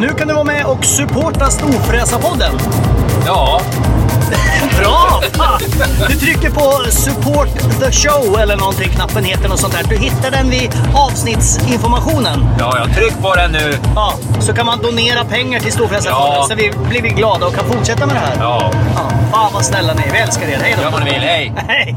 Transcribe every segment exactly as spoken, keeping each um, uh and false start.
Nu kan du vara med och supporta Storfräsarpodden. Ja. Bra! Du trycker på support the show eller någonting, knappen heter något sånt där. Du hittar den vid avsnittsinformationen. Ja, jag tryck på den nu. Ja, så kan man donera pengar till Storfräsarpodden, ja. Så vi blir vi glada och kan fortsätta med det här. Ja. Ja, fan vad snälla ni är. Vi älskar er. Hej då. Gör vad ni vill. Hej. Hej.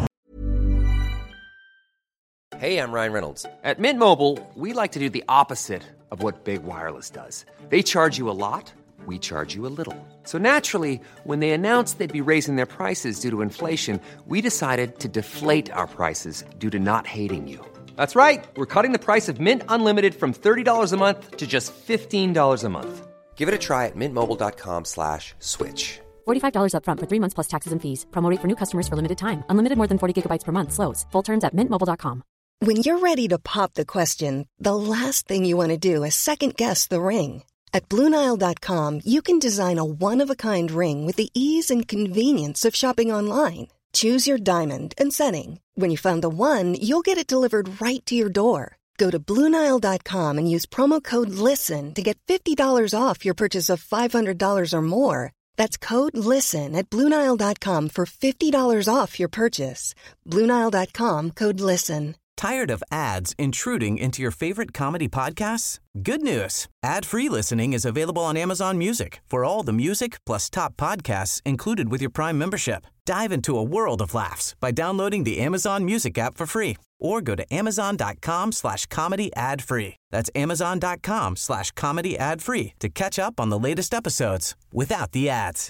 Hey, I'm Ryan Reynolds. At Mint Mobile, we like to do the opposite of what Big Wireless does. They charge you a lot, we charge you a little. So naturally, when they announced they'd be raising their prices due to inflation, we decided to deflate our prices due to not hating you. That's right. We're cutting the price of Mint Unlimited from thirty dollars a month to just fifteen dollars a month. Give it a try at mintmobile.com slash switch. forty-five dollars up front for three months plus taxes and fees. Promo rate for new customers for limited time. Unlimited more than forty gigabytes per month slows. Full terms at mint mobile dot com. When you're ready to pop the question, the last thing you want to do is second-guess the ring. At Blue Nile dot com, you can design a one-of-a-kind ring with the ease and convenience of shopping online. Choose your diamond and setting. When you find the one, you'll get it delivered right to your door. Go to Blue Nile dot com and use promo code LISTEN to get fifty dollars off your purchase of five hundred dollars or more. That's code LISTEN at Blue Nile dot com for fifty dollars off your purchase. Blue Nile dot com, code LISTEN. Tired of ads intruding into your favorite comedy podcasts? Good news. Ad-free listening is available on Amazon Music for all the music plus top podcasts included with your Prime membership. Dive into a world of laughs by downloading the Amazon Music app for free or go to amazon.com slash comedy ad free. That's amazon.com slash comedy ad free to catch up on the latest episodes without the ads.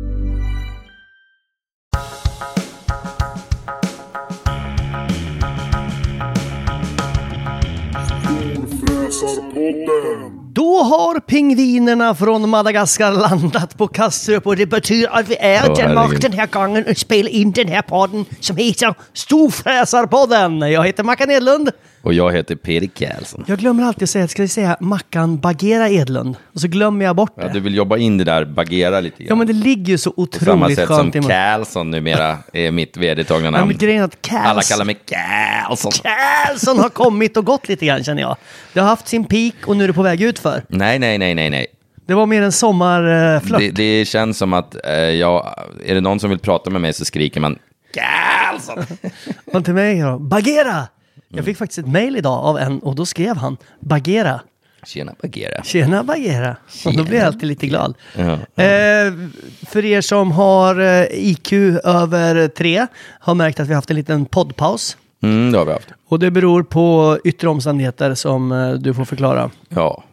Då har pingvinerna från Madagaskar landat på Kastrup och det betyder att vi är oh, den, och den här gången och spelar in den här podden som heter Storfräsarpodden. Jag heter Mackan Edlund. Och jag heter Peter Karlsson. Jag glömmer alltid att säga, ska vi säga Mackan Bagera Edlund? Och så glömmer jag bort det. Ja, du vill jobba in det där, Bagera lite grann. Ja, men det ligger ju så otroligt på samma sätt skönt som Karlsson numera är mitt vedertagna namn. Ja, men grejen är att Karls... Alla kallar mig Karlsson. Karlsson har kommit och gått lite grann, känner jag. Det har haft sin peak och nu är det på väg ut för. Nej, nej, nej, nej, nej. Det var mer en sommarflört. Det, det känns som att eh, jag, är det någon som vill prata med mig så skriker man Karlsson. Och till mig då, Bagera! Jag fick faktiskt ett mejl idag av en och då skrev han Bagera. Tjena Bagera. Tjena Bagera. Och då blir jag alltid lite glad. Ja, ja. Eh, för er som har eh, I Q över tre har märkt att vi har haft en liten poddpaus. Mm, det har vi haft. Och det beror på yttre omständigheter som eh, du får förklara. Ja.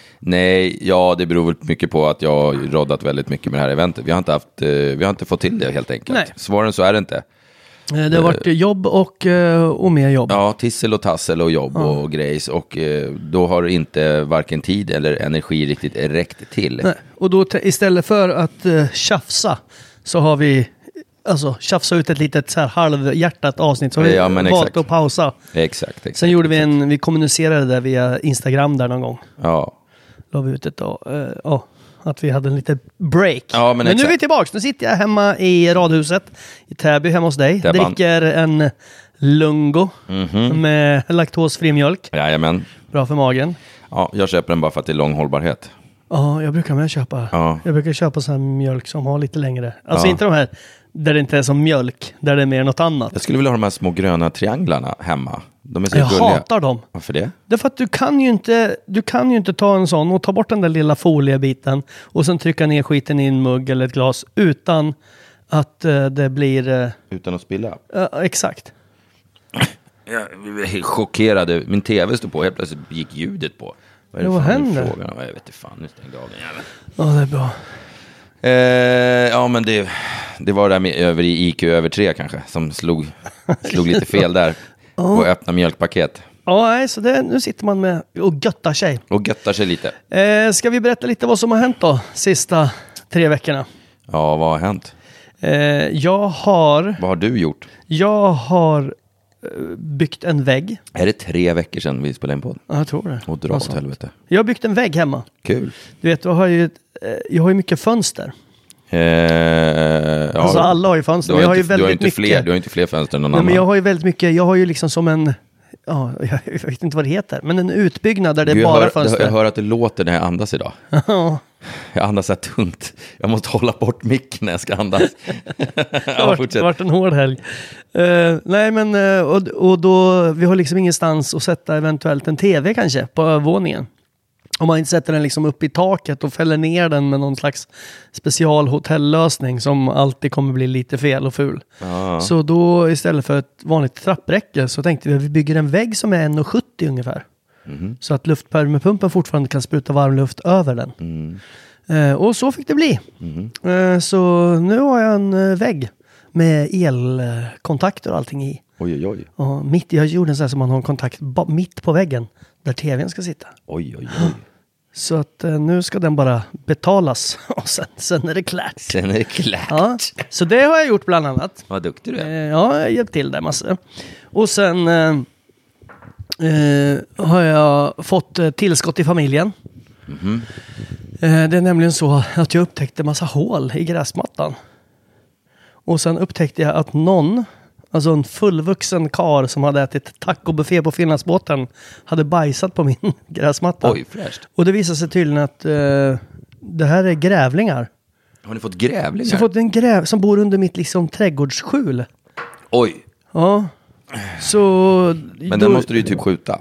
Nej, ja, det beror väl mycket på att jag har roddat väldigt mycket med det här eventet. Vi har inte, haft, eh, vi har inte fått till det helt enkelt. Nej. Svårare så är det inte. Det har varit jobb och, och mer jobb. Ja, tissel och tassel och jobb ja. och grejs. Och eh, då har inte varken tid eller energi riktigt räckt till. Nej. Och då t- istället för att uh, tjafsa så har vi alltså tjafsa ut ett litet så här halvhjärtat avsnitt. Så har vi ja, men valt exakt. att pausa. Exakt, exakt. Sen gjorde vi exakt. en, vi kommunicerade där via Instagram där någon gång. Ja. La vi ut ett då. Uh, oh. Att vi hade en liten break. Ja, men men nu är vi tillbaka. Nu sitter jag hemma i radhuset i Täby hemma hos dig. Täbban. Dricker en Lungo Mm-hmm. med laktosfri mjölk. Jajamän. Bra för magen. Ja, jag köper den bara för att det är lång hållbarhet. Ja, jag brukar med köpa. Ja. Jag brukar köpa sån här mjölk som har lite längre. Alltså Ja. inte de här där det inte är som mjölk, där det är mer något annat. Jag skulle vilja ha de här små gröna trianglarna hemma. De är så Jag gulliga. hatar dem. Varför det? Därför att du kan ju inte du kan ju inte ta en sån och ta bort den där lilla foliebiten och sen trycka ner skiten i en mugg eller ett glas utan att uh, det blir... Uh, Utan att spilla? Uh, exakt. Jag är helt chockerad. Min tv stod på. Helt plötsligt gick ljudet på. Vad är det ja, vad fan händer? Frågan? Jag vet inte fan. Nu stängde jag av den jäveln. Ja, det är bra. Eh, ja, men det, det var det där med över i I Q över tre kanske. Som slog, slog lite fel där. Oh. Och öppna mjölkpaket. Ja, nej, så det, nu sitter man med och göttar sig. Och göttar sig lite. Eh, ska vi berätta lite vad som har hänt då? Sista tre veckorna. Ja, vad har hänt? Eh, jag har... Vad har du gjort? Jag har byggt en vägg. Är det tre veckor sedan vi spelade in på? Ja, jag tror det. Och dra åt helvete. Jag har byggt en vägg hemma. Kul. Du vet, jag har ju, jag har ju mycket fönster. Eh, ja, alltså alla har ju fönster. Du har, jag har inte, ju väldigt du har inte mycket. fler, du har inte fler fönster än någon Nej, annan. men jag har ju väldigt mycket. Jag har ju liksom som en ja, jag, jag vet inte vad det heter, men en utbyggnad där det Gud, är bara jag, hör, fönster. jag hör att det låter när jag andas idag. Jag andas så här tungt. Jag måste hålla bort micken när jag ska andas. Det Ja, har fortsätt. varit en hård helg. Uh, nej, men uh, och, och då, vi har liksom ingenstans att sätta eventuellt en tv kanske på övervåningen. Om man inte sätter den liksom upp i taket och fäller ner den med någon slags specialhotellösning som alltid kommer bli lite fel och ful. Ah. Så då istället för ett vanligt trappräcke så tänkte vi att vi bygger en vägg som är en komma sjuttio ungefär. Mm. Så att luftvärmepumpen fortfarande kan spruta varm luft över den. Mm. Uh, och så fick det bli. Mm. Uh, så nu har jag en uh, vägg med elkontakter och allting i. Oj, oj, oj. Och mitt, jag gjorde en sån här som man har en kontakt ba- mitt på väggen där tvn ska sitta. Oj, oj, oj. Så att uh, nu ska den bara betalas och sen, sen är det klart. Sen är det klart. Ja, så det har jag gjort bland annat. Vad duktig du är. Uh, ja, jag har hjälpt till där massor. Och sen uh, uh, har jag fått uh, tillskott i familjen. Mm-hmm. Uh, det är nämligen så att jag upptäckte massa hål i gräsmattan. Och sen upptäckte jag att någon, alltså en fullvuxen kar som hade ätit tacobuffé på Finlandsbåten, hade bajsat på min gräsmatta. Oj, fräscht. Och det visade sig tydligen att uh, det här är grävlingar. Har ni fått grävlingar? Så jag har fått en gräv som bor under mitt liksom trädgårdsskjul. Oj. Ja. Så... Men då, den måste du ju typ skjuta.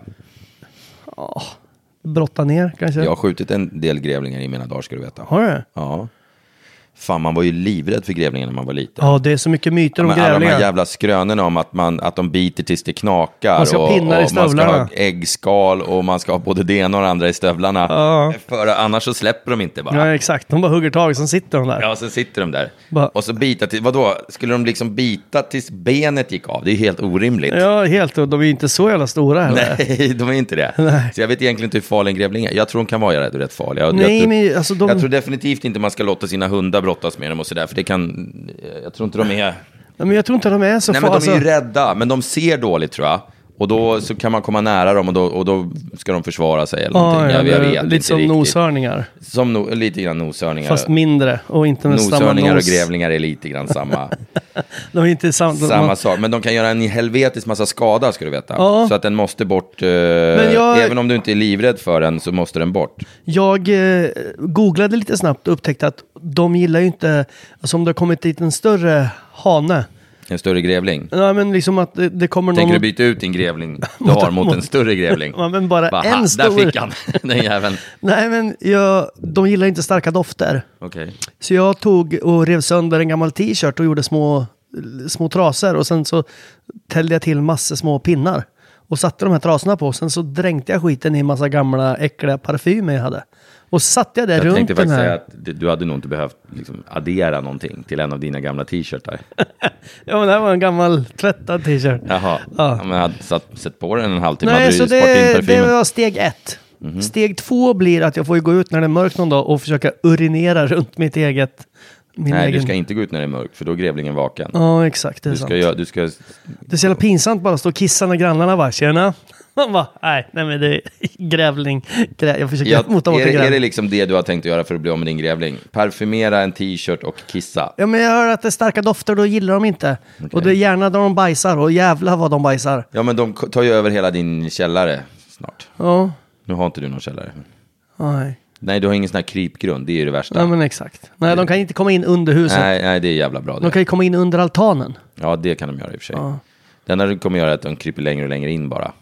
Ja. Brotta ner kanske. Jag har skjutit en del grävlingar i mina dagar, ska du veta. Har du? Ja. Fan, man var ju livrädd för grävlingar när man var liten. Ja, det är så mycket myter om men alla grävlingar. de här jävla skrönorna om att, man, att de biter tills det knakar. Man ska ha och, pinnar i och man ska stövlarna. ha äggskal och man ska ha både det ena och det andra i stövlarna. Ja. För annars så släpper de inte bara. Ja, exakt. De bara hugger tag, sen sitter de där. Ja, sen sitter de där. Bara- Och så bita till, vadå? Skulle de liksom bita tills benet gick av? Det är ju helt orimligt. Ja, helt. Och de är ju inte så jävla stora heller. Nej, de är inte det. Nej. Så jag vet egentligen inte hur farlig en grävling är. Jag tror de kan vara rätt, rätt farliga. Jag, Nej, jag, tror, men alltså de... jag tror definitivt inte man ska låta sina hundar brottas med dem och sådär. För det kan... Jag tror inte de är... Ja, men jag tror inte de är så Nej, men de alltså... är ju rädda. Men de ser dåligt, tror jag. Och då så kan man komma nära dem och då, och då ska de försvara sig eller Ja, någonting. ja, Jag, jag vet lite inte som riktigt. noshörningar. Som no, lite grann noshörningar. Fast mindre och inte med samma Noshörningar nos. och grävlingar är lite grann samma, De är inte sam... de- samma man... sak. Men de kan göra en helvetisk massa skada, ska du veta. Ja. Så att den måste bort. Eh, jag- Även om du inte är livrädd för den så måste den bort. Jag eh, googlade lite snabbt och upptäckte att de gillar ju inte... Alltså om det har kommit dit en större hane. En större grävling. Ja, men liksom att det, det kommer Tänker någon... du byta ut din grävling du har mot en större grävling? Ja, men bara Bara, en ha, stor... där fick han, den jäveln. Nej, men jag, de gillar inte starka dofter. Okej. Så jag tog och rev sönder en gammal t-shirt och gjorde små, små trasor. Och sen så tällde jag till massor små pinnar. Och satte de här trasorna på. Sen så dränkte jag skiten i en massa gamla äckliga parfymer jag hade. Och så satte jag det Jag runt tänkte den faktiskt här. säga att du hade nog inte behövt liksom, addera någonting till en av dina gamla t-shirtar. Ja, men det här var en gammal tvättad t-shirt. Jaha, Ja. ja. men jag hade satt, sett på den en halvtimme. Nej, hade så du sparat in det, det parfymen. var steg ett. Mhm. Steg två blir att jag får ju gå ut när det är mörkt någon dag och försöka urinera runt mitt eget... Min Nej, egen... du ska inte gå ut när det är mörkt, för då är grävlingen vaken. Ja, exakt. Det är Du sant. ska, göra, du ska, Det är så jävla pinsamt bara att stå och kissa när grannarna bara, tjena. Man bara, nej, nej men det är grävling. Grä... Jag försöker ja, mota bort är, en det- är det grävling. liksom det du har tänkt att göra för att bli av med din grävling? Parfymera en t-shirt och kissa. Ja, men jag hör att det är starka dofter, då gillar de inte. Och det är gärna då de bajsar, och jävla vad de bajsar. Ja, men de tar ju över hela din källare snart. Ja, Nu har inte du någon källare. nej. Nej, du har ingen sån här krypgrund, det är ju det värsta. Ja, men exakt. Nej, de kan inte komma in under huset. nej, nej, det är jävla bra. De Det. kan ju komma in under altanen. Ja, det kan de göra i och för sig. Ja. Det enda du kommer göra är att de kryper längre och längre in bara.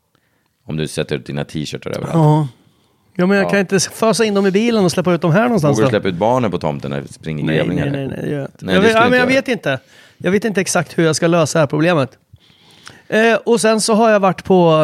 Om du sätter ut dina t-shirtar överallt. Ja. Ja, men jag Ja. kan inte fösa in dem i bilen och släppa ut dem här någonstans Vågar du då? släppa ut barnen på tomten när det springer Nej, grävlingar? nej, nej, nej, det gör jag inte. Nej, jag det vet, skulle ja, men inte jag göra. vet inte. Jag vet inte exakt hur jag ska lösa det här problemet. Eh, och sen så har jag varit på...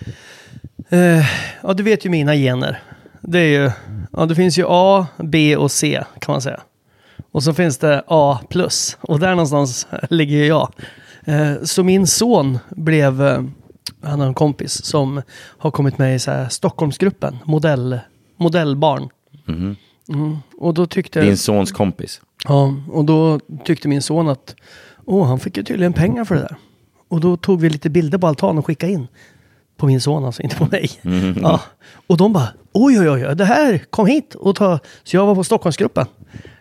Eh, ja, du vet ju mina gener. Det är ju... Ja, det finns ju A, B och C kan man säga. Och så finns det A plus. Och där någonstans ligger ju jag. Eh, så min son blev... Eh, han har en kompis som har kommit med i så här Stockholmsgruppen. Modell, modellbarn. Mhm. Mm. Och då tyckte... Din sons kompis. Ja, och då tyckte min son att åh, han fick ju tydligen pengar för det där. Och då tog vi lite bilder på altan och skickade in. På min son alltså, inte på mig. Mm. Ja. Och de bara, oj oj oj, det här, kom hit och ta. Så jag var på Stockholmsgruppen.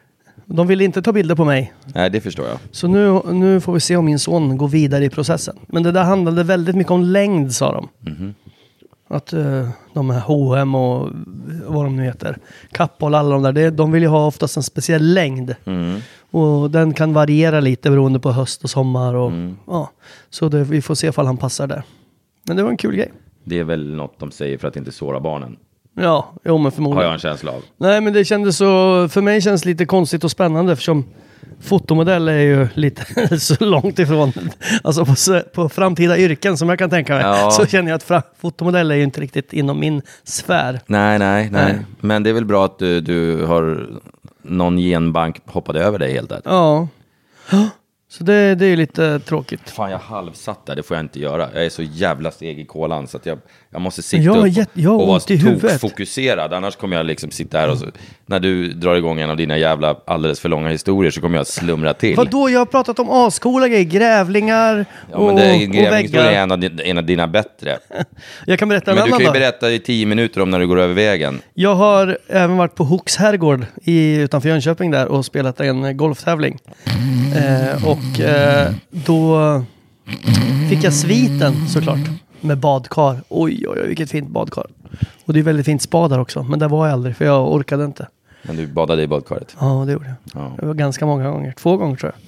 De vill inte ta bilder på mig. Nej, det förstår jag. Så nu, nu får vi se om min son går vidare i processen. Men det där handlade väldigt mycket om längd, sa de. Mm-hmm. Att uh, de här H och M och vad de nu heter, Kappahl, alla de där, det, de vill ju ha oftast en speciell längd. Mm. Och den kan variera lite beroende på höst och sommar. Och, Mm. ja. Så det, vi får se ifall han passar där. Men det var en kul grej. Det är väl något de säger för att inte såra barnen. Ja, jo, men förmodligen. Har jag en känsla av. Nej, men det kändes så, för mig känns det lite konstigt och spännande eftersom fotomodell är ju lite så långt ifrån, alltså på, på framtida yrken som jag kan tänka mig, Ja. så känner jag att fra, fotomodell är ju inte riktigt inom min sfär. Nej, nej, nej. Nej. Men det är väl bra att du, du har någon genbank hoppade över dig helt där. Ja, så det, det är ju lite tråkigt. Fan, jag halvsatt där, det får jag inte göra. Jag är så jävla steg i kolan så att jag, jag måste sitta Jag har upp jätt- jag har och vara ont i huvudet. fokuserad. Annars kommer jag liksom sitta här och så, när du drar igång en av dina jävla alldeles för långa historier så kommer jag slumra till. Vadå, jag har pratat om ascoola grejer, grävlingar Ja, och, men det, och grävningshistorien är väggar. en av, din- en av dina bättre. Jag kan berätta en Men du annan kan ju då. berätta i tio minuter om när du går över vägen. Jag har även varit på Hooks herrgård i, utanför Jönköping där och spelat en golftävling. Eh, och eh, då fick jag sviten såklart med badkar. Oj, oj, oj, vilket fint badkar. Och det är väldigt fint spa där också, men det var jag aldrig för jag orkade inte. Men du badade i badkaret. Ja, det gjorde jag. Ja. Det var ganska många gånger. Två gånger tror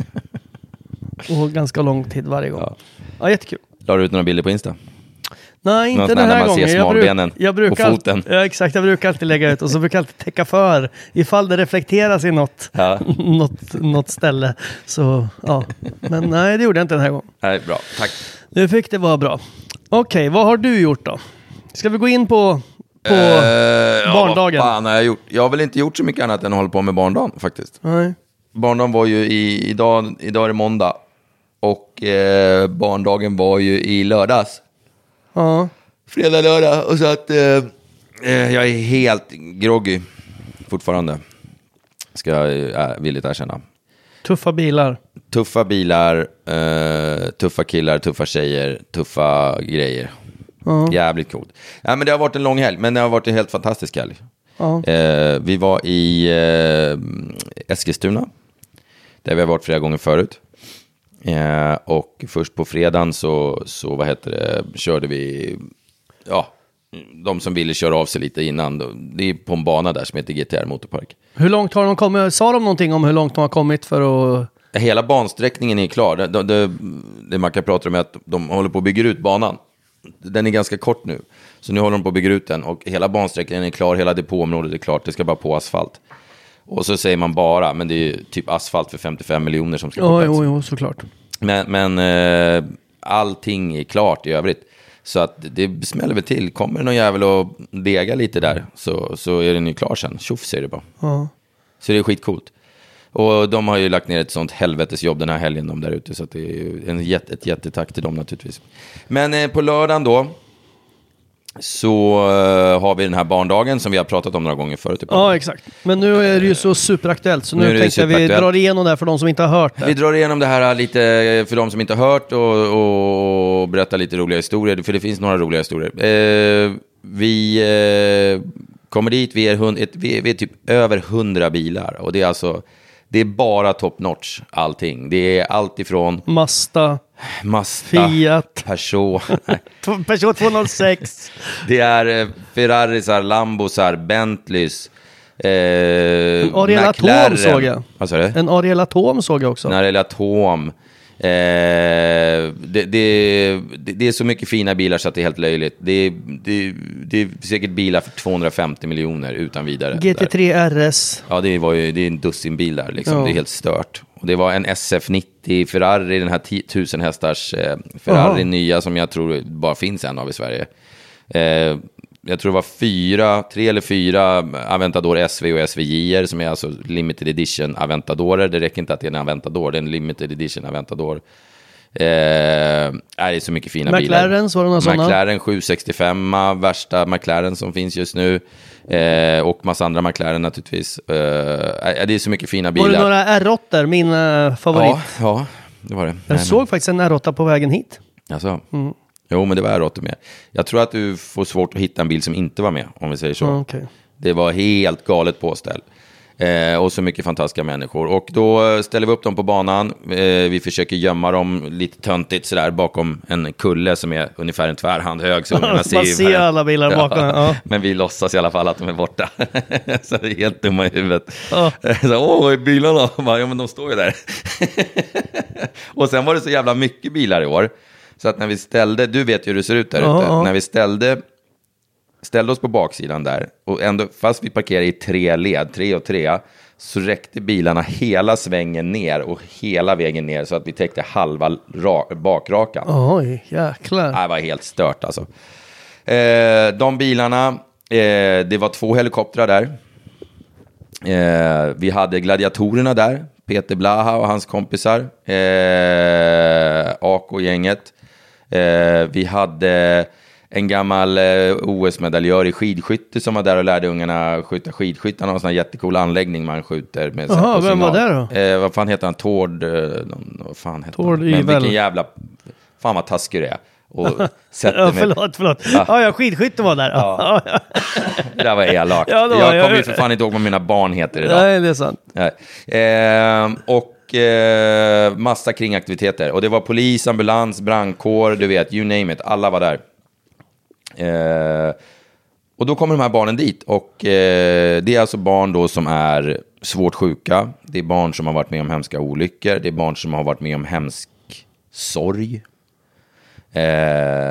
jag. Och ganska lång tid varje gång. Ja. Ja, jättekul. La du ut några bilder på Insta? Nej, inte Någon den sån här här när man gången. ser Jag, bruk, smalbenen jag brukar och foten. Alltid, ja, exakt. Jag brukar alltid lägga ut och så brukar jag alltid täcka för ifall det reflekteras i något, Ja. något, något ställe. Så, ja. Men nej, det gjorde jag inte den här gången. Nej, bra. Tack. Nu fick det vara bra. Okej, vad har du gjort då? Ska vi gå in på, på Eh, ja, barndagen? vad fan har jag gjort? Jag har väl inte gjort så mycket annat än att hålla på med barndagen faktiskt. Nej. Barndagen var ju i, idag, idag är det måndag. Och eh, barndagen var ju i lördags. Ja. Fredag, lördag. Och så att eh, eh, jag är helt groggy fortfarande. Ska jag äh, villigt erkänna. Tuffa bilar. Tuffa bilar, eh, tuffa killar, tuffa tjejer, tuffa grejer. Ja. Jävligt coolt. Ja, men det har varit en lång helg, men det har varit en helt fantastisk helg. Ja. Eh, vi var i eh, Eskilstuna, där vi har varit flera gånger förut. Eh, och först på fredagen så, så vad heter det, körde vi, ja, de som ville köra av sig lite innan. Det är på en bana där som heter G T R Motorpark. Hur långt har de kommit? Sa de någonting om hur långt de har kommit för att... Hela bansträckningen är klar. Det, det, det man kan prata om är att de håller på att bygga ut banan. Den är ganska kort nu. Så nu håller de på att bygga ut den. Och hela bansträckningen är klar. Hela depåområdet är klart. Det ska bara på asfalt. Och så säger man bara. Men det är ju typ asfalt för femtiofem miljoner som ska på Ja, plats. jo, jo, såklart. Men, men eh, allting är klart i övrigt. Så att det smäller väl till. Kommer det någon jävel och dega lite där. Så, så är den ju klar sen. Tjoff säger det bara. Ja. Så det är skitcoolt. Och de har ju lagt ner ett sånt helvetesjobb den här helgen de där ute. Så att det är ju en jätte, ett jättetack till dem naturligtvis. Men eh, på lördagen då så eh, har vi den här barndagen som vi har pratat om några gånger förut. Ja, exakt. Men nu är det ju så superaktuellt. Så nu, Nu är det tänkte jag vi superaktuellt. drar igenom det här för de som inte har hört det. Vi drar igenom det här lite för de som inte har hört och, och berättar lite roliga historier. För det finns några roliga historier. Eh, vi eh, kommer dit, vi är, hund, ett, vi, är, vi är typ över hundra bilar. Och det är alltså, det är bara top notch allting. Det är allt ifrån Mazda, Mazda, Fiat, Peugeot. Nej. Peugeot tvåhundrasex. Det är eh, Ferrarisar, Lambosar, Bentleys, eh, Ariel Atom såg jag. Vad sa du? En Ariel Atom såg jag också. En Ariel Atom. Eh, det, det, det, det är så mycket fina bilar så att det är helt löjligt. Det, det, det är säkert bilar för tvåhundrafemtio miljoner utan vidare. G T tre R S. Ja, det var ju det är en dussin bil där liksom. Ja. Det är helt stört. Och det var en S F nittio Ferrari, den här tusen hästars eh, Ferrari Aha. nya som jag tror bara finns en av i Sverige. Eh, jag tror det var fyra, tre eller fyra Aventador S V och S V J-er som är alltså limited edition Aventadorer. Det räcker inte att det är en Aventador, det är en limited edition Aventador. Eh, är det är så mycket fina bilar. McLaren, så var det några sådana? McLaren sju sextiofem, värsta McLaren som finns just nu. Eh, och massa andra McLaren naturligtvis. Eh, det är så mycket fina bilar. Var det några R åtta, min uh, favorit? Ja, ja, det var det. Jag Nej, såg faktiskt en R åtta på vägen hit. Alltså. Mm. Jo, men det var R åtta med. Jag tror att du får svårt att hitta en bil som inte var med, om vi säger så. Ja, okay. Det var helt galet påställ. Eh, och så mycket fantastiska människor. Och då ställer vi upp dem på banan. Eh, vi försöker gömma dem lite töntigt sådär bakom en kulle som är ungefär en tvärhand hög. Så man ser, ser alla bilar bakom. Ja, ja. Men vi låtsas i alla fall att de är borta. Så det är helt dumma i huvudet. Ja. Så, åh, vad är bilarna? Bara, ja, men de står ju där. Och sen var det så jävla mycket bilar i år. Så att när vi ställde, du vet ju hur det ser ut där ja, ute. ja. När vi ställde... ställde oss på baksidan där och ändå, fast vi parkerade i tre led, tre och tre, så räckte bilarna hela svängen ner och hela vägen ner så att vi täckte halva ra- bakrakan. Oj, jäklar. Det var helt stört alltså. Eh, de bilarna, eh, det var två helikoptrar där. Eh, vi hade gladiatorerna där, Peter Blaha och hans kompisar, eh, A K-gänget. Eh, vi hade en gammal eh, O S-medaljör i skidskytte som var där och lärde ungarna skjuta skidskytte. Han har en sån här jättecool anläggning man skjuter med. Jaha, vem var det då? Eh, vad fan heter han? Tord... Eh, vad fan heter Tord han? Men Ivel. vilken jävla... Fan vad taskig det är. Och sätter Ja, med... förlåt, förlåt. Ja. Ja, ja, skidskytte var där. Ja. Ja. Det där var elakt. Ja, det var- jag kommer ju jag- för fan inte ihåg vad mina barn heter idag. Nej, det är sant. Nej. Eh, och eh, massa kringaktiviteter. Och det var polis, ambulans, brandkår, du vet, you name it. Alla var där. Eh, och då kommer de här barnen dit. Och eh, det är alltså barn då som är svårt sjuka. Det är barn som har varit med om hemska olyckor. Det är barn som har varit med om hemsk sorg. Eh,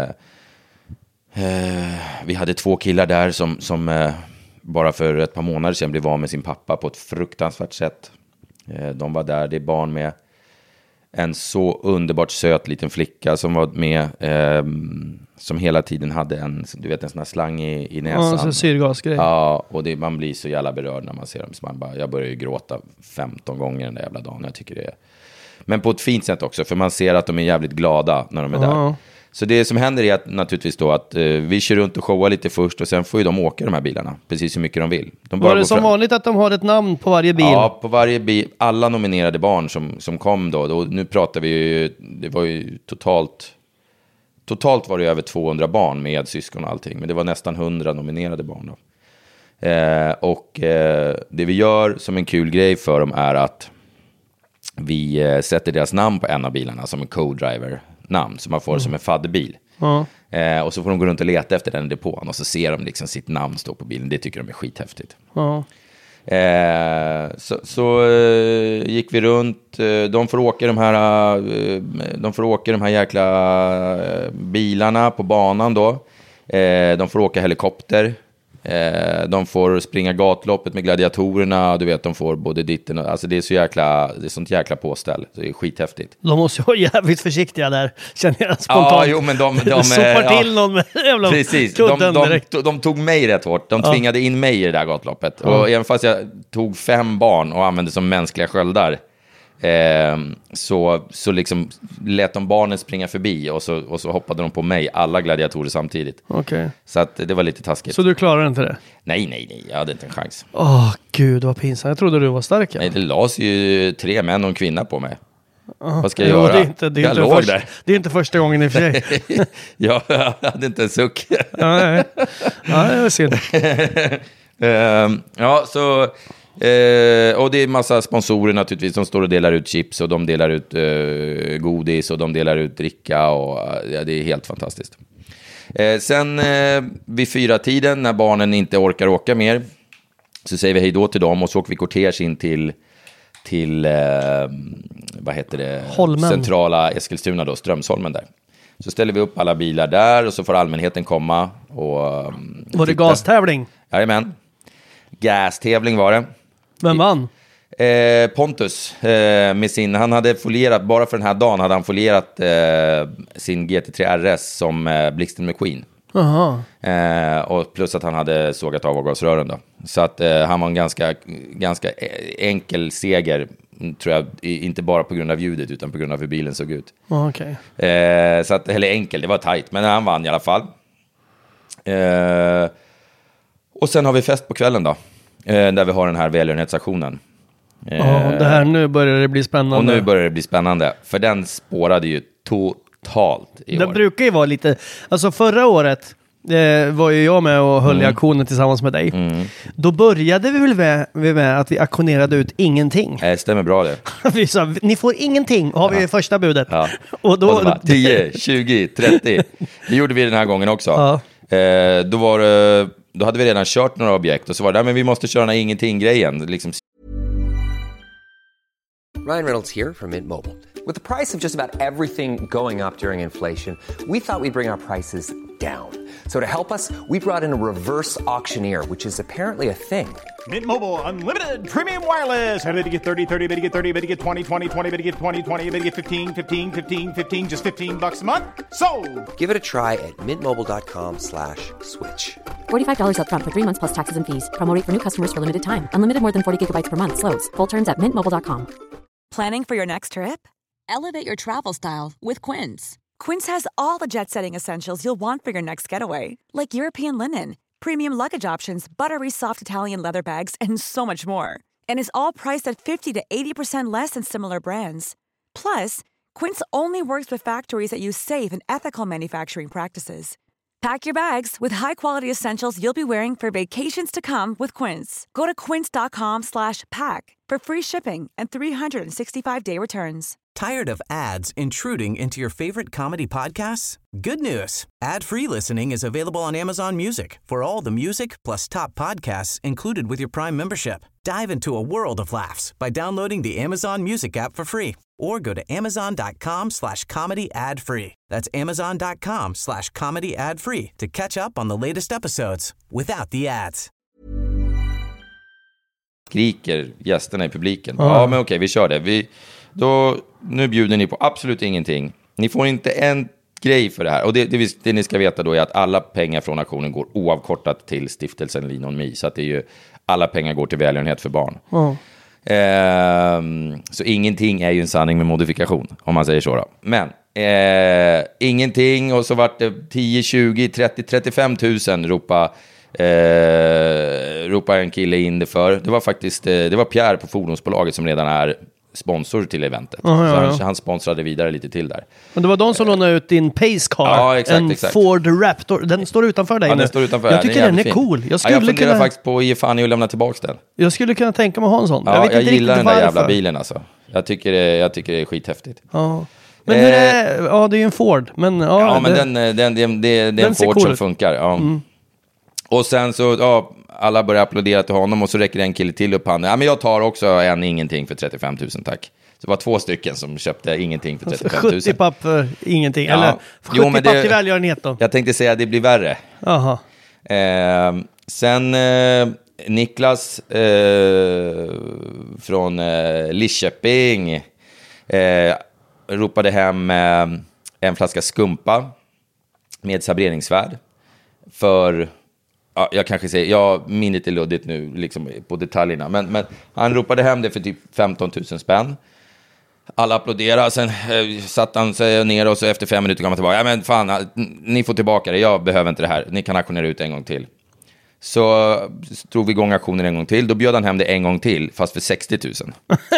eh, vi hade två killar där som, som eh, bara för ett par månader sedan blev av med sin pappa på ett fruktansvärt sätt. Eh, de var där, det är barn med en så underbart söt liten flicka som var med, eh, som hela tiden hade en, du vet, en sån här slang i, i näsan. Ja, så syrgasgrej. Ja, och det, man blir så jävla berörd när man ser dem. Så man bara, jag börjar ju gråta femton gånger den där jävla dagen. Jag tycker det är... Men på ett fint sätt också, för man ser att de är jävligt glada när de är Ja. där. Så det som händer är att, naturligtvis då att eh, vi kör runt och showar lite först och sen får ju de åka de här bilarna precis hur mycket de vill. De bara Var det går som fram. vanligt att de har ett namn på varje bil? Ja, på varje bil, alla nominerade barn som, som kom då, då, nu pratar vi ju, det var ju totalt, totalt var det över tvåhundra barn med syskon och allting, men det var nästan hundra nominerade barn då. Eh, och eh, det vi gör som en kul grej för dem är att vi eh, sätter deras namn på en av bilarna som en co-driver-namn, så man får det som en fadderbil. Ja. Eh, och så får de gå runt och leta efter den depån och så ser de liksom sitt namn stå på bilen. Det tycker de är skithäftigt. Ja. Eh, så så eh, gick vi runt. Eh, de får åka de här eh, de får åka de här jäkla eh, bilarna på banan då. Eh, de får åka helikopter. Eh, de får springa gatloppet med gladiatorerna. Du vet, de får både ditten och... Alltså det är så jäkla... Det är sånt jäkla påställ. Det är skithäftigt. De måste ju vara jävligt försiktiga där, känner jag Ja, spontant. jo, men de... de de sopar ja. till någon med jävla Precis, de, kudden de, direkt. de, de tog mig rätt hårt. De Ja. tvingade in mig i det där gatloppet. Ja. Och även fast jag tog fem barn och använde som mänskliga sköldar, eh, så, så liksom lät de barnen springa förbi och så, och så hoppade de på mig, alla gladiatorer samtidigt. Okej. Så att det var lite taskigt. Så du klarar inte det? Nej, nej, nej, jag hade inte en chans. Åh, gud vad pinsamt. Jag trodde du var stark. Ja. Nej, det lades ju tre män och en kvinna på mig. Vad ska jag Jo, göra? det är inte, det är jag inte låg först, där. det är inte första gången i och för sig. Jag hade inte en suck. Ja, nej. Ja, det var synd. Uh, ja, så... Uh, och det är massa sponsorer naturligtvis. De står och delar ut chips och de delar ut uh, godis och de delar ut dricka. Och, uh, ja, det är helt fantastiskt. Uh, sen uh, vid fyra tiden när barnen inte orkar åka mer, så säger vi hej då till dem och så åker vi kortege in till... till, eh, vad heter det, Holmen. Centrala Eskilstuna då, Strömsholmen där. Så ställer vi upp alla bilar där och så får allmänheten komma och um, Var det titta. gastävling? Jajamän. Gastävling var det. Vem vann? Eh, Pontus, eh, med sin, han hade folierat, bara för den här dagen hade han folierat eh, sin G T tre R S som eh, Blixten McQueen. Jaha. Eh, och plus att han hade sågat av avgasrören då. Så att eh, han var en ganska, ganska enkel seger, tror jag, inte bara på grund av ljudet utan på grund av hur bilen såg ut. Okej. Eh, så att, eller enkel, det var tajt, men han vann i alla fall. Eh, och sen har vi fest på kvällen då, eh, där vi har den här välgörenhetsaktionen. Eh, Ja, det här nu börjar det bli spännande. och nu börjar det bli spännande, för den spårade ju totalt i Det år. brukar ju vara lite, alltså förra året Det var ju jag med och höll Mm. i auktionen tillsammans med dig. Mm. Då började vi väl med, med att vi auktionerade ut ingenting. Nej, stämmer bra det. Vi sa, ni får ingenting, har vi första budet. Ja. Och då... Och så bara, tio, tjugo, trettio. Det gjorde vi den här gången också. Ja. Eh, då, var, det- då hade vi redan kört några objekt och så var det, men vi måste köra den här ingenting-grejen. Liksom. Ryan Reynolds here from Mint Mobile. With the price of just about everything going up during inflation, we thought we'd bring our prices down. So to help us, we brought in a reverse auctioneer, which is apparently a thing. Mint Mobile Unlimited Premium Wireless. How to get thirty, thirty, how to get thirty, how to get twenty, twenty, twenty, how to get twenty, twenty, how to get fifteen, fifteen, fifteen, fifteen, just fifteen bucks a month? Sold! Give it a try at mintmobile.com slash switch. forty-five dollars up front for three months plus taxes and fees. Promo rate for new customers for limited time. Unlimited more than forty gigabytes per month. Slows full terms at mint mobile dot com. Planning for your next trip? Elevate your travel style with Quince. Quince has all the jet-setting essentials you'll want for your next getaway, like European linen, premium luggage options, buttery soft Italian leather bags, and so much more. And is all priced at fifty to eighty percent less than similar brands. Plus, Quince only works with factories that use safe and ethical manufacturing practices. Pack your bags with high-quality essentials you'll be wearing for vacations to come with Quince. Go to quince.com slash pack for free shipping and three sixty-five day returns. Tired of ads intruding into your favorite comedy podcasts? Good news. Ad-free listening is available on Amazon Music for all the music plus top podcasts included with your Prime membership. Dive into a world of laughs by downloading the Amazon Music app for free or go to amazon.com slash comedy ad free. That's amazon.com slash comedy ad free to catch up on the latest episodes without the ads. Skriker gästerna i publiken. Ja, ja men okej, vi kör det. Vi, då, nu bjuder ni på absolut ingenting. Ni får inte en grej för det här. Och det, det, det ni ska veta då är att alla pengar från auktionen går oavkortat till stiftelsen Lean On Me. Så att det är ju, alla pengar går till välgörenhet för barn. Ja. Ehm, så ingenting är ju en sanning med modifikation, om man säger så då. Men eh, ingenting, och så vart det tio, tjugo, trettio, trettiofem tusen ropa, eh, ropa en kille in det för. Det var faktiskt, eh, det var Pierre på fordonsbolaget som redan är sponsor till eventet. Aha, så ja, han, ja. han sponsrade vidare lite till där. Men det var de som lånade ut din Pace Car. Ja, exakt, en exakt. Ford Raptor. Den står utanför dig Ja, nu. den står utanför. Jag Ja, tycker den är den är jävligt cool. fin. Jag Ja, skulle jag funderar kunna... faktiskt på att ge fan i att lämna tillbaka den. Jag skulle kunna tänka mig att ha en sån. Ja, jag vet jag inte gillar den riktigt där varför. jävla bilen alltså. Jag tycker det, jag tycker det är skithäftigt. Ja. Men hur är... Ja, det är ju en Ford. Men, ja, Ja, men det... den, den, den, den, det är Den en ser Ford cool som ut. funkar. Ja. Mm. Och sen så, ja, alla börjar applådera till honom och så räcker en kille till upp handen. Ja, men jag tar också en ingenting för trettiofem tusen, tack. Så det var två stycken som köpte ingenting för trettiofem tusen. sjuttio papp för ingenting. Ja. Eller Jo, sjuttio men papp det- till välgörenhet då. Jag tänkte säga att det blir värre. Jaha. Eh, sen eh, Niklas eh, från eh, Lidköping eh, ropade hem eh, en flaska skumpa med sabreringsvärd för, ja, jag kanske säger, jag minnet är luddigt nu liksom på detaljerna, men, men han ropade hem det för typ femton tusen spänn. Alla applåderade, sen eh, satt han sig ner och så efter fem minuter kom han tillbaka. Ja men fan, n- ni får tillbaka det, jag behöver inte det här. Ni kan auktionera ut en gång till. Så eh, drog vi igång auktionen en gång till. Då bjöd han hem det en gång till, fast för sextio tusen.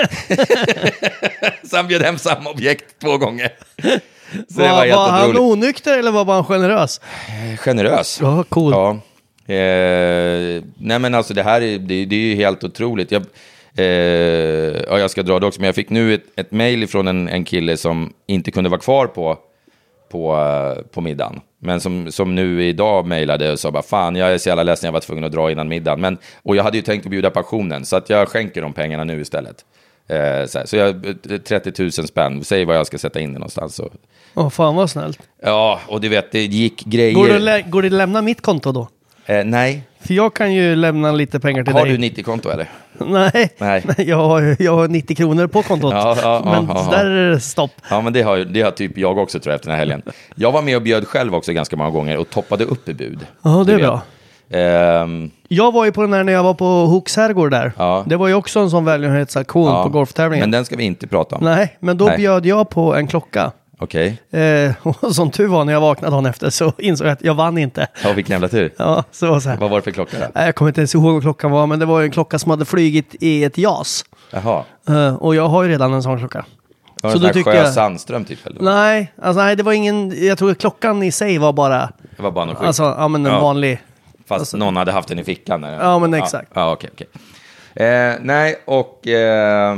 Så han bjöd hem samma objekt två gånger. Så det var Var, helt var han otroligt. onykter eller var han generös? Generös. Ja, cool. Ja. Eh, nej men alltså det här är, det, det är ju helt otroligt. Jag, eh, ja, jag ska dra det också, men jag fick nu ett, ett mejl från en, en kille som inte kunde vara kvar på, på, eh, på middagen. Men som, som nu idag mejlade och sa bara fan, jag är så jävla ledsen, jag var tvungen att dra innan middagen. Men, och jag hade ju tänkt att bjuda pensionen, så att jag skänker de pengarna nu istället. Eh, så, här, så jag, trettio tusen spänn, säg vad jag ska sätta in det någonstans. Så. Åh, fan vad snällt. Ja, och du vet, det gick grejer. Går det, att lä- går det att lämna mitt konto då? Eh, nej. För jag kan ju lämna lite pengar till Har dig. du nittio-konto eller? Nej, Nej. jag, har, jag har nittio kronor på kontot. Ja, ja, ja, men ja, där är det stopp. Ja, men det har, det har typ jag också tror jag efter den här helgen. Jag var med och bjöd själv också ganska många gånger och toppade upp i bud. Ja, det Du är vet. bra. Ehm, Jag var ju på den här när jag var på Hooks herrgård där. Ja. Det var ju också en sån välgörenhetsaktion ja, på golftävlingen. men den ska vi inte prata om. Nej, men då Nej. bjöd jag på en klocka. Okej. Eh, och som tur var när jag vaknade dagen efter så insåg jag att jag vann inte. Ja, vilken jävla tur. Ja, så var så här. Vad var det för klocka då? Nej, jag kommer inte ens ihåg vad klockan var, men det var ju en klocka som hade flygit i ett jas. Jaha, Eh, och jag har ju redan en sån klocka. Var Så det då en tycker Sjö jag... Sandström typ? Eller? Nej, alltså, nej, det var ingen... Jag tror att klockan i sig var bara... Det var bara något skit. Alltså, ja men en Ja. vanlig... Fast alltså- någon hade haft den i fickan. Eller? Ja, men exakt. Ja, ja okej, okej. Eh, nej, och... Eh,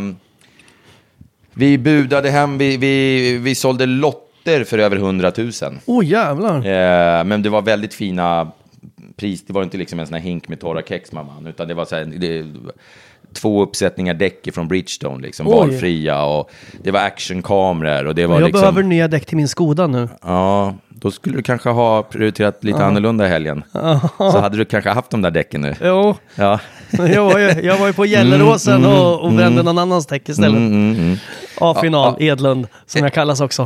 vi budade hem, vi, vi, vi sålde lotter för över hundratusen. Åh, oh, jävlar. Eh, men det var väldigt fina pris. Det var inte liksom en sån här hink med torra kex, mamman. Utan det var så här... Det, två uppsättningar däck från Bridgestone, liksom, valfria, och det var actionkameror och det var jag liksom... behöver nya däck till min Skoda nu. Ja, då skulle du kanske ha prioriterat lite ja. annorlunda i helgen. Ja. Så hade du kanske haft de där däcken nu. Jo, ja. jag, var ju, jag var ju på Gelleråsen mm, mm, och, och brände mm. någon annans däck istället. Mm, mm, mm. A-final, ja, ja. Edlund, som jag kallas också.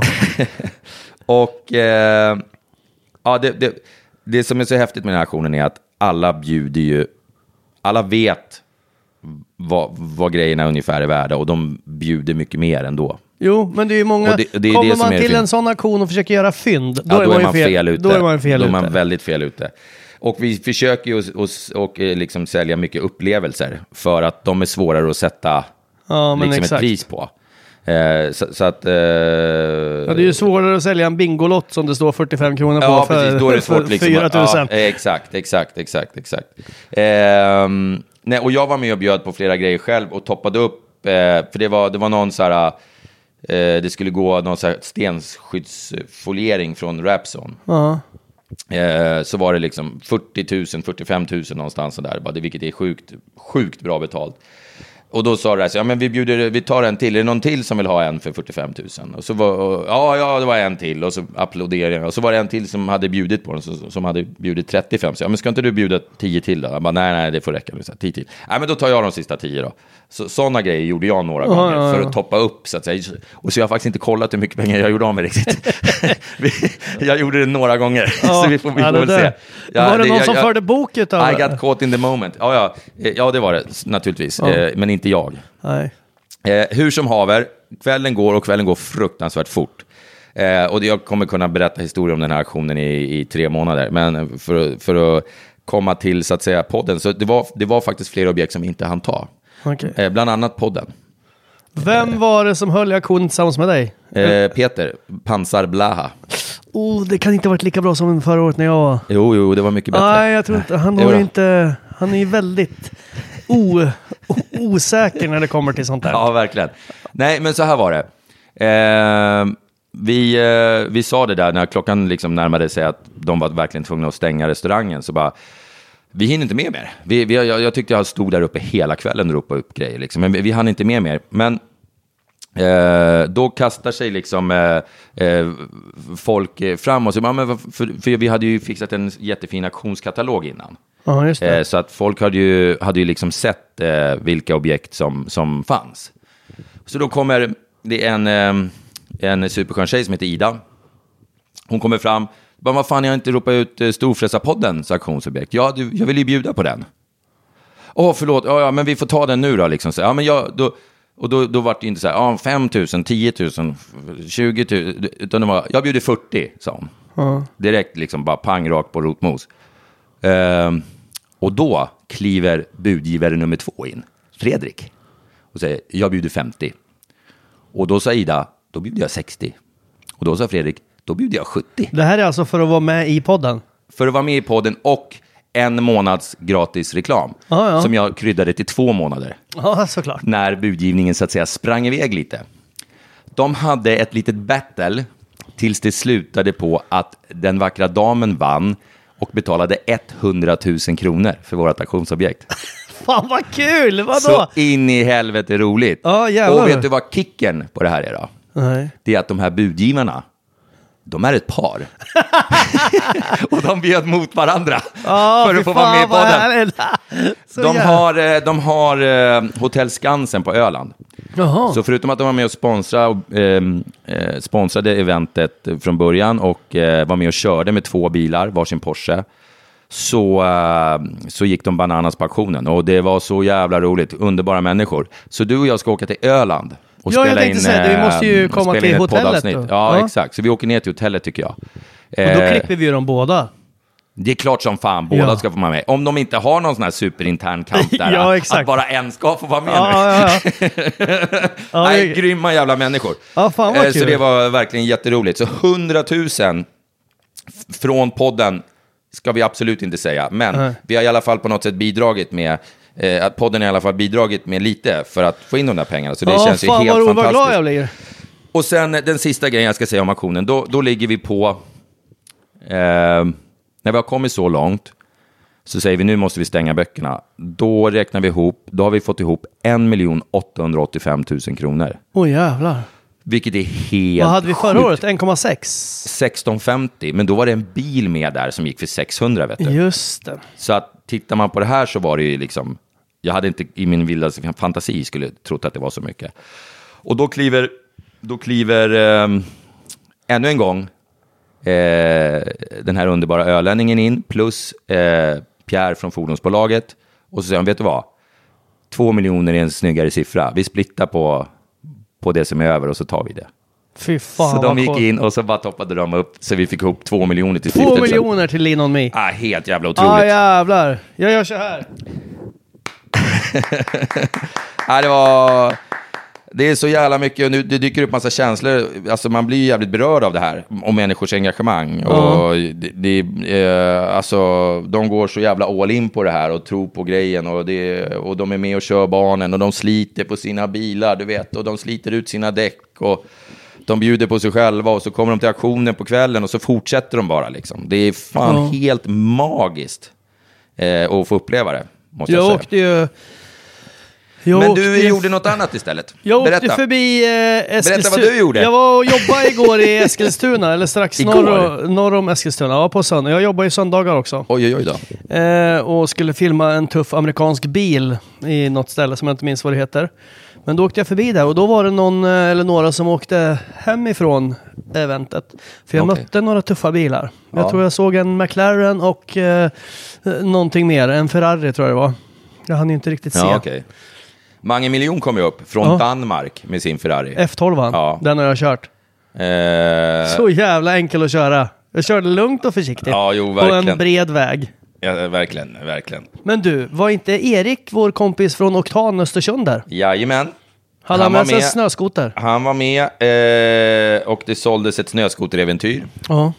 och eh, ja, det, det, det som är så häftigt med den här aktionen är att alla bjuder ju, alla vet vad, vad grejerna ungefär är värda, och de bjuder mycket mer ändå. Jo, men det är ju många... Det, det är kommer det man till fin- en sån aktion och försöker göra fynd, då, ja, är, då man är man fel, fel ute. Då är man fel då ute. är man väldigt fel ute. Och vi försöker ju och, och, och liksom sälja mycket upplevelser, för att de är svårare att sätta ja, men liksom ett pris på. Eh, så, så att... Eh, ja, det är ju svårare att sälja en bingolott som det står fyrtiofem kronor på ja, för, precis, då är det svårt, liksom, fyra tusen. Ja, exakt, exakt, exakt, exakt. Eh, nej, och jag var med och bjöd på flera grejer själv och toppade upp, eh, för det var, det var någon så här... Eh, det skulle gå någon så här stenskyddsfoliering från Rapzone. Ja. Eh, så var det liksom fyrtio tusen, fyrtiofem tusen någonstans där, bara det, vilket är sjukt, sjukt bra betalt. Och då sa det så, ja men vi bjuder, vi tar en till. Är det någon till som vill ha en för fyrtiofem tusen? Och så var, och, ja, ja, det var en till. Och så applåderade jag. Och så var det en till som hade bjudit på den, som, som hade bjudit trettiofem. Så ja, men ska inte du bjuda tio till då? Jag bara, nej, nej, det får räcka med tio till. Nej, men då tar jag de sista tio då. Så, sådana grejer gjorde jag några oh, gånger ja, ja. för att toppa upp, så att säga. Och så jag har faktiskt inte kollat hur mycket pengar jag gjorde av med riktigt. Jag gjorde det några gånger, ja, så vi får, vi ja, får väl se. Ja, var det någon jag, som jag, förde boket? Av I got caught in the moment. Ja, ja, ja det var det naturligtvis, ja. eh, men inte jag. Nej. Eh, hur som haver, kvällen går och kvällen går fruktansvärt fort. Eh, och jag kommer kunna berätta historier om den här aktionen i, i tre månader. Men för, för att komma till, så att säga, podden, så det var, det var faktiskt flera objekt som inte hann ta. Okay. Eh, bland annat podden. Vem var det som höll i aktionen tillsammans med dig? Eh, Peter, Pansar Blaha. Oh, det kan inte ha varit lika bra som förra året när jag var... Jo, jo, det var mycket bättre. Nej, jag tror inte. Han har inte... Han är ju väldigt o, o, osäker när det kommer till sånt där. Ja, verkligen. Nej, men så här var det. Eh, vi, eh, vi sa det där när klockan liksom närmade sig att de var verkligen tvungna att stänga restaurangen. Så bara, vi hinner inte med mer. Vi, vi, jag, jag tyckte jag stod där uppe hela kvällen och ropade upp grejer. Liksom. Men vi, vi hann inte med mer. Men eh, då kastar sig liksom eh, eh, folk fram och så, ja, men för, för vi hade ju fixat en jättefin auktionskatalog innan. Ja, just det. Eh, så att folk hade ju, hade ju liksom sett eh, vilka objekt som, som fanns. Så då kommer det en, eh, en superskön tjej som heter Ida. Hon kommer fram. Bara, vad fan, jag har inte ropat ut eh, Storfräsarpoddens auktionsobjekt. Ja, du, jag vill ju bjuda på den. Åh, oh, förlåt. Ja, ja, men vi får ta den nu då. Liksom. Så, ja, men jag, då, och då, då var det inte så här, ja, fem tusen, tio tusen, tjugo tusen. Utan det var, jag bjuder fyrtio, sa hon. Ja. Direkt liksom bara pang rakt på rotmos. Uh, och då kliver budgivare nummer två in, Fredrik, och säger, jag bjuder femtio. Och då sa Ida, då bjuder jag sextio. Och då sa Fredrik, då bjuder jag sjuttio. Det här är alltså för att vara med i podden? För att vara med i podden och en månads gratis reklam. Ah, ja. Som jag kryddade till två månader. Ja, såklart. När budgivningen så att säga sprang iväg lite. De hade ett litet battle tills det slutade på att den vackra damen vann och betalade hundratusen kronor för vårt auktionsobjekt. Fan vad kul, vadå? Så in i helvete roligt. Ja, jävlar. Och vet du vad kicken på det här är då? Nej. Det är att de här budgivarna, de är ett par. Och de bjöd mot varandra oh, för att få vara med i podden. De jävla. har, de har eh, Hotell Skansen på Öland. Jaha. Så förutom att de var med och sponsra, eh, eh, sponsrade eventet från början och eh, var med och körde med två bilar, varsin Porsche, så, eh, så gick de bananas på auktionen. Och det var så jävla roligt, underbara människor. Så du och jag ska åka till Öland och ja, spela jag in, säga, vi måste ju komma till hotellet. Ja, ja, exakt. Så vi åker ner till hotellet tycker jag. Och då klipper vi ju dem båda. Det är klart som fan, båda Ja. ska få vara med. Om de inte har någon sån här superintern kamp där, Ja, exakt. att bara en ska få vara med Ja, nu. ja, ja. Ja, Nej, det- grymma jävla människor. Ja, fan vad Eh, Så kul. det var verkligen jätteroligt. Så hundratusen f- från podden ska vi absolut inte säga. Men Nej. vi har i alla fall på något sätt bidragit med, eh, att podden har i alla fall bidragit med lite för att få in de där pengarna. Så det Ja, känns ju fan helt vad, vad fantastiskt. glad jag blir. Och sen eh, den sista grejen jag ska säga om auktionen, då, då ligger vi på, eh, när vi har kommit så långt, så säger vi nu måste vi stänga böckerna. Då räknar vi ihop, då har vi fått ihop en miljon åttahundraåttiofem tusen kronor. Åh oh, jävlar. Vilket är helt Vad hade vi förra sjukt. året? en komma sex? sexton femtio, men då var det en bil med där som gick för sexhundra, vet du. Just det. Så att tittar man på det här så var det ju liksom, jag hade inte i min vildaste fantasi skulle trott att det var så mycket. Och då kliver, då kliver eh, ännu en gång eh, den här underbara ölänningen in, plus eh, Pierre från fordonsbolaget. Och så säger han, vet du vad? Två miljoner är en snyggare siffra. Vi splittar på, på det som är över och så tar vi det. Fy fan Så de vad gick coolt. in och så bara toppade de upp så vi fick ihop två miljoner till Två stiftelsen. miljoner till Lean on Me. Ah, helt jävla otroligt. Ah jävlar. Jag gör så här. ah, det var... Det är så jävla mycket, och nu det dyker upp massa känslor. Alltså man blir ju jävligt berörd av det här, om människors engagemang. Ja. Och det, det, eh, alltså, de går så jävla all in på det här och tror på grejen. Och, det, och de är med och kör barnen och de sliter på sina bilar, du vet. Och de sliter ut sina däck och de bjuder på sig själva. Och så kommer de till auktionen på kvällen och så fortsätter de bara liksom. Det är fan Ja. helt magiskt eh, att få uppleva det, måste jag, Jag säga. åkte ju... Jag Men åkte du ju- gjorde något annat istället. Jag åkte Berätta. förbi eh, Eskilstuna. Berätta vad du gjorde. Jag var och jobbade igår i Eskilstuna, eller strax Igår? norr, norr om Eskilstuna. Ja, på söndag. Jag jobbar ju söndagar också. Oj, oj, oj då. Eh, och skulle filma en tuff amerikansk bil i något ställe som jag inte minns vad det heter. Men då åkte jag förbi där och då var det någon eh, eller några som åkte hemifrån eventet. För jag Okej. mötte några tuffa bilar. Jag Ja. tror jag såg en McLaren och eh, någonting mer. En Ferrari tror jag det var. Jag hann ju inte riktigt se. Ja, okej. Mange Miljon kom ju upp från Ja. Danmark med sin Ferrari. F tolv, Ja. den har jag kört. Eh, Så jävla enkel att köra. Jag körde lugnt och försiktigt. Ja, jo, på en verkligen. bred väg. ja, verkligen, verkligen. Men du, var inte Erik, vår kompis från Oktan Östersund där? Jajamän. Hade han Han med var sig en med. snöskoter? Han var med eh, och det såldes ett snöskoteräventyr. Ja.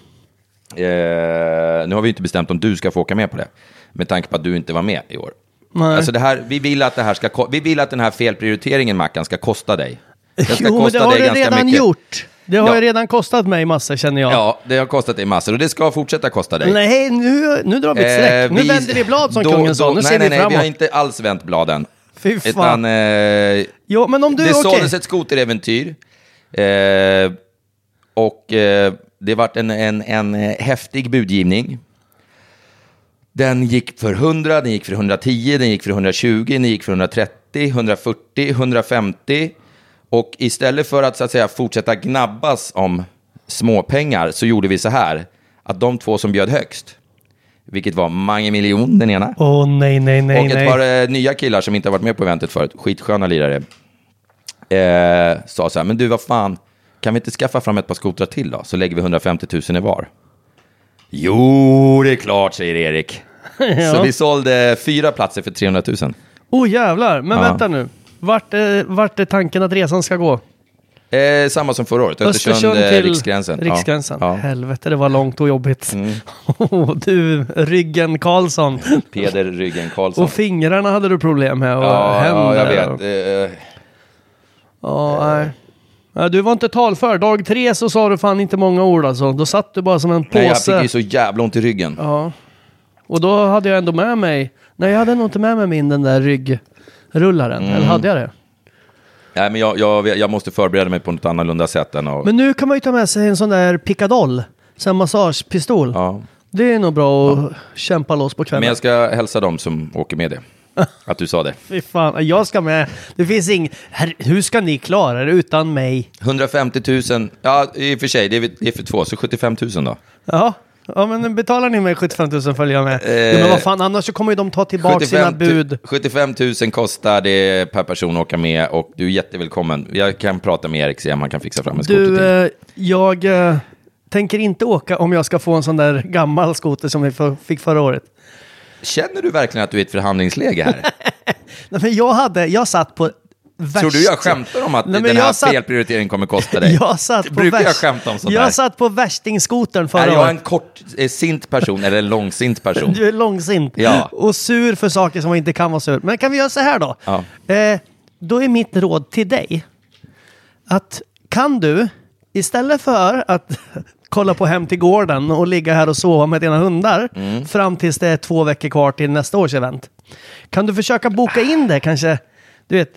Eh, nu har vi inte bestämt om du ska få åka med på det. Med tanke på att du inte var med i år. Nej. Alltså det här, vi vill att det här ska ko- vi vill att den här felprioriteringen, Mackan, ska kosta dig. Den ska Jo, men kosta det har dig det ganska redan mycket. gjort. Det har Ja. ju redan kostat mig massor, känner jag. Ja, det har kostat dig massor och det ska fortsätta kosta dig. Nej, nu, nu drar vi ett streck. Eh, nu vi- vänder vi blad som då- kungen sa. då- Nu nej, ser nej, vi nej, framåt. vi har inte alls vänt bladen. Fy fan. Utan, eh, Jo, men om du, det okej. såldes ett skoteräventyr. Eh, och eh, det vart en, en, en eh, häftig budgivning. Den gick för hundra, den gick för hundratio, den gick för hundratjugo, den gick för hundratrettio, hundrafyrtio, hundrafemtio. Och istället för att så att säga fortsätta gnabbas om småpengar så gjorde vi så här. Att de två som bjöd högst, vilket var Mange Miljon, den ena. Åh nej, nej, nej, och ett nej. par eh, nya killar som inte har varit med på eventet förut, skitsköna lirare, eh, sa så här, men du vad fan, kan vi inte skaffa fram ett par skotrar till då? Så lägger vi hundrafemtio tusen i var. Jo, det är klart, säger Erik. Ja. Så vi sålde fyra platser för trehundratusen. Åh jävlar, men Ja. vänta nu. Vart är, vart är tanken att resan ska gå? Eh, samma som förra året, Östersund, Östersund eh, till Riksgränsen. Riksgränsen. Ja. Ja. Helvete, det var långt och jobbigt. Mm. Åh, du, ryggen Karlsson. Peder Ryggen Karlsson. Och fingrarna hade du problem med. Och Ja, ja, jag händerna. vet. Eh, Ja, nej. Ja, du var inte talför. Dag tre så sa du fan inte många ord alltså. Då satt du bara som en påse. nej, jag fick ju så jävla ont i ryggen. Ja. Och då hade jag ändå med mig... Nej, jag hade nog inte med mig min den där ryggrullaren. Mm. Eller hade jag det? Nej, men jag, jag, jag måste förbereda mig på något annorlunda sätt än att... Men nu kan man ju ta med sig en sån där pickadoll. En massagepistol. Ja. Det är nog bra att kämpa loss på kvällen. Men jag ska hälsa dem som åker med det. Att du sa det. Fy fan, jag ska med. Det finns ing... Herre, hur ska ni klara det utan mig? hundrafemtio tusen, ja i och för sig, det är, det är för två, så sjuttiofem tusen då. Ja, ja men betalar ni mig sjuttiofem tusen följer jag med. Eh, jo, men vad fan, annars så kommer ju de ta tillbaka sina bud. sjuttiofem tusen kostar det per person att åka med och du är jättevälkommen. Jag kan prata med Erik, se om man kan fixa fram en skoter Du, till. eh, jag eh, tänker inte åka om jag ska få en sån där gammal skoter som vi fick förra året. Känner du verkligen att du är i ett förhandlingsläge här? Nej, men jag hade, jag satt på värst... Tror du jag skämtar om att Nej, den här satt... felprioriteringen kommer kosta dig? Jag satt på brukar värst... jag skämta om sånt Jag här? satt på värstingskotern förra året. Är jag en året. kort eh, sint person eller en långsint person? Du är långsint. Ja. Och sur för saker som inte kan vara sur. Men kan vi göra så här då? Ja. Eh, då är mitt råd till dig att kan du istället för att kolla på Hem till gården och ligga här och sova med dina hundar mm. fram tills det är två veckor kvar till nästa års event. Kan du försöka boka in det kanske, du vet,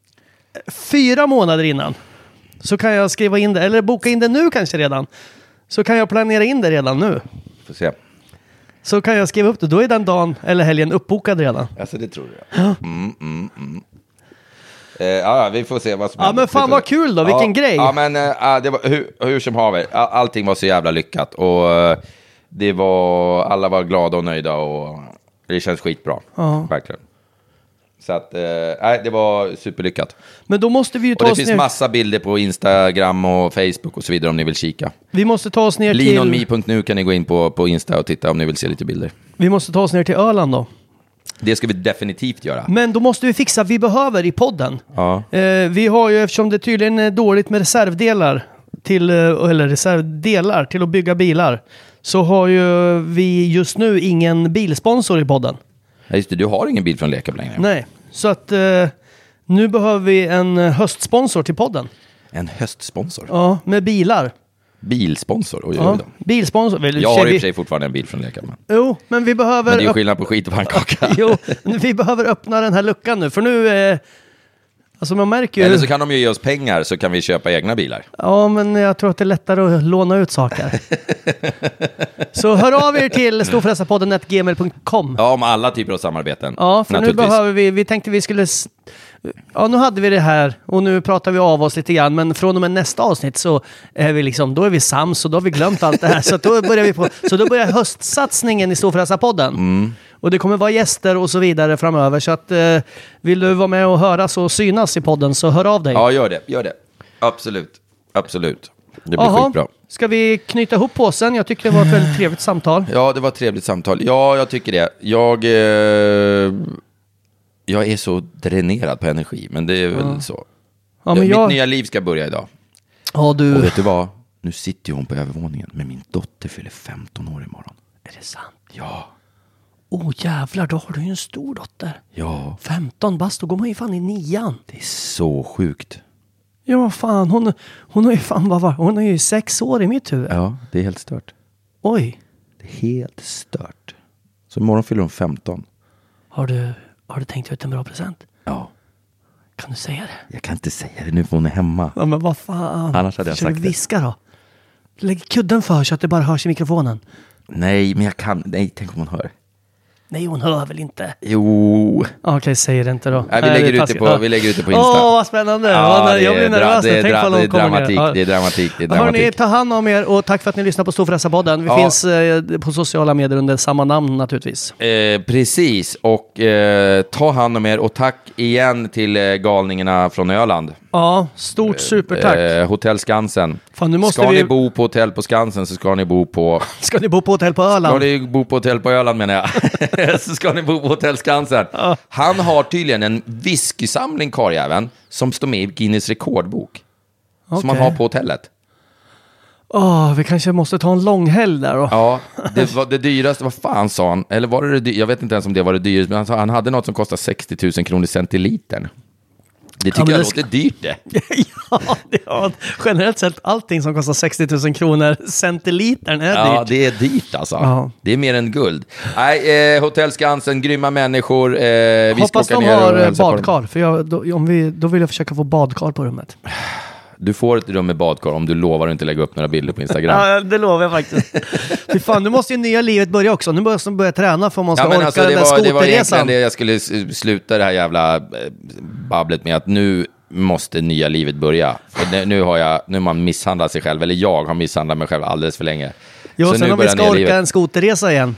fyra månader innan. Så kan jag skriva in det, eller boka in det nu kanske redan. Så kan jag planera in det redan nu. Får se. Så kan jag skriva upp det, då är den dagen eller helgen uppbokad redan. Alltså det tror jag. Mm, mm, mm. Eh, ja, vi får se vad som Ja, händer. men fan vad kul då, vilken ja, grej. Ja, men äh, det var, hur, hur som haver, all, allting var så jävla lyckat. Och uh, det var, alla var glada och nöjda och det känns skitbra. Ja. Verkligen. Så att, uh, nej, det var superlyckat. Men då måste vi ju ta och det oss finns ner... massa bilder på Instagram och Facebook och så vidare om ni vill kika. Vi måste ta oss ner till... lean on me punkt nu kan ni gå in på, på Insta och titta om ni vill se lite bilder. Vi måste ta oss ner till Öland då. Det ska vi definitivt göra. Men då måste vi fixa, vi behöver i podden. Ja. Eh, vi har ju, eftersom det tydligen är dåligt med reservdelar till, eller reservdelar till att bygga bilar, så har ju vi just nu ingen bilsponsor i podden. Ja, just det, du har ingen bil från Lekab längre. Nej, så att eh, nu behöver vi en höstsponsor till podden. En höstsponsor? Ja, med bilar. Bilsponsor? Och ja, bilsponsor. Väl, jag har i och vi... för sig fortfarande en bil från Lekab. Men... Jo, men vi behöver... Men det är ju skillnad på skit och pannkaka. Jo, vi behöver öppna den här luckan nu. För nu... Eh... Alltså man märker ju... Eller så kan de ju ge oss pengar så kan vi köpa egna bilar. Ja, men jag tror att det är lättare att låna ut saker. Så hör av er till storfräsarpodden at gmail punkt com. Ja, om alla typer av samarbeten. Ja, för nu behöver vi... Vi tänkte vi skulle... Ja, nu hade vi det här och nu pratar vi av oss lite grann, men från och med nästa avsnitt så är vi liksom, då är vi sams och då har vi glömt allt det här, så då börjar vi på, så då börjar höstsatsningen i Storfräsarpodden. Mm. Och det kommer vara gäster och så vidare framöver, så att eh, vill du vara med och höras och synas i podden så hör av dig. Ja, gör det, gör det. Absolut, absolut. Det blir Aha. skitbra. Ska vi knyta ihop påsen? Jag tycker det var ett väldigt trevligt samtal. Ja, det var ett trevligt samtal. Ja, jag tycker det. Jag... Eh... Jag är så dränerad på energi, men det är väl ja. så. Ja, men Mitt jag... nya liv ska börja idag. Ja, du... Och vet du vad? Nu sitter hon på övervåningen, men min dotter fyller femton år imorgon. Är det sant? Ja. Åh oh, jävlar, då har du ju en stor dotter. Ja. femton bast, då går man ju fan i nian. Det är så sjukt. Ja, fan, hon, hon har ju fan vad var, hon är ju sex år i mitt huvud. Ja, det är helt stört. Oj. Det är helt stört. Så imorgon fyller hon femton. Har du... Har du tänkt ut en bra present? Ja. Kan du säga det? Jag kan inte säga det nu för hon är hemma. Ja, men vad fan. Annars hade jag Försöker sagt viska det. Då. Lägg kudden för så att det bara hörs i mikrofonen. Nej, men jag kan... Nej, tänk om hon hör. Nej, hon hör väl inte? Jo. Okej, okay, säg det inte då. Nej, vi, lägger Nej, ut det på, ja. vi lägger ut det på Insta. Åh, oh, vad spännande. Ja, jag blir nervös. Det är, Tänk dra, det, är dramatik, ja. det är dramatik. Det är dramatik. Hörrni, ta hand om er och tack för att ni lyssnar på Storfräsarpodden. Vi ja. finns eh, på sociala medier under samma namn naturligtvis. Eh, precis, och eh, ta hand om er och tack igen till eh, galningarna från Öland. Ja, stort supertack. Eh, Hotell Skansen. Fan, nu måste ska vi... ni bo på hotell på Skansen så ska ni bo på... Ska ni bo på hotell på Öland? Ska ni bo på hotell på Öland menar jag. Så ska ni bo på Hotell Skansen. Ja. Han har tydligen en whiskysamling, karljäveln, som står med i Guinness rekordbok. Okay. Som man har på hotellet. Åh, oh, vi kanske måste ta en lång helg där då. Ja, det var det dyraste, vad fan sa han? Eller var det det dy- jag vet inte ens om det var det dyraste, men han, sa, han hade något som kostar sextio tusen kronor centilitern. Det tycker ja, jag låter ska... dyrt det. Ja, det har generellt sett allting som kostar sextio tusen kronor centilitern är ja, dyrt. Ja, det är dyrt alltså. Ja. Det är mer än guld. Nej, eh, Hotell Skansen, grymma människor. Eh, vi hoppas ska de ner har badkar, för jag, då, om vi, då vill jag försöka få badkar på rummet. Du får ett rum med badkar om du lovar att inte lägga upp några bilder på Instagram. Ja, det lovar jag faktiskt. Fy fan, nu måste ju nya livet börja också. Nu måste man börja träna för om man ska ja, orka alltså, den där skoterresan. Det var egentligen det jag skulle sluta det här jävla babblet med, att nu måste nya livet börja. För nu har jag, nu har man misshandlat sig själv, eller jag har misshandlat mig själv alldeles för länge. Jo, så sen nu om vi ska orka livet. en skoterresa igen.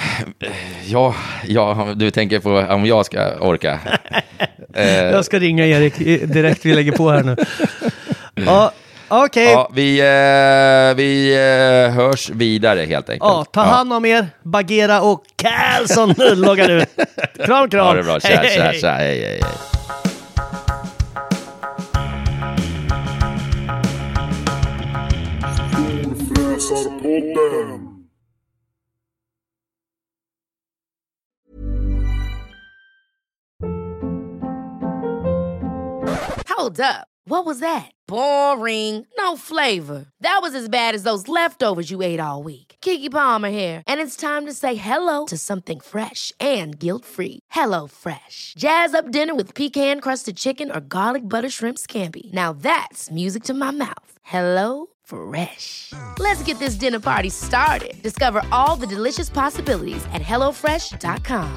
Ja, ja, du tänker på om jag ska orka. Jag ska ringa Erik direkt, vi lägger på här nu. Ja, Okej. Ja, vi, eh, vi eh, hörs vidare helt enkelt. Ja, ta hand om er. Bagheera och Carlson loggar ut. Kram, kram. Ha det bra. Tja, tja, tja. Hej, hej, hej. Hold up. What was that? Boring. No flavor. That was as bad as those leftovers you ate all week. Keke Palmer here, and it's time to say hello to something fresh and guilt-free. Hello Fresh. Jazz up dinner with pecan-crusted chicken or garlic butter shrimp scampi. Now that's music to my mouth. Hello Fresh. Let's get this dinner party started. Discover all the delicious possibilities at hello fresh dot com.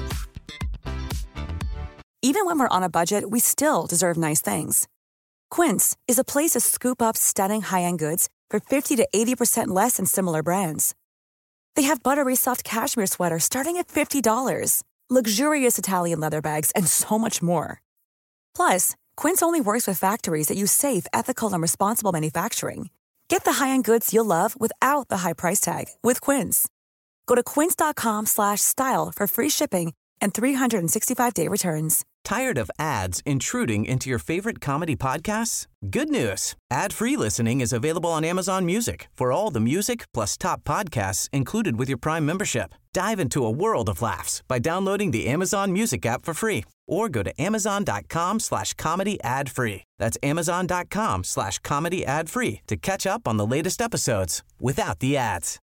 Even when we're on a budget, we still deserve nice things. Quince is a place to scoop up stunning high-end goods for fifty to eighty percent less than similar brands. They have buttery soft cashmere sweaters starting at fifty dollars, luxurious Italian leather bags, and so much more. Plus, Quince only works with factories that use safe, ethical, and responsible manufacturing. Get the high-end goods you'll love without the high price tag with Quince. Go to quince.com slash style for free shipping and three sixty-five day returns. Tired of ads intruding into your favorite comedy podcasts? Good news. Ad-free listening is available on Amazon Music for all the music plus top podcasts included with your Prime membership. Dive into a world of laughs by downloading the Amazon Music app for free or go to amazon.com slash comedy ad free. That's amazon.com slash comedy ad free to catch up on the latest episodes without the ads.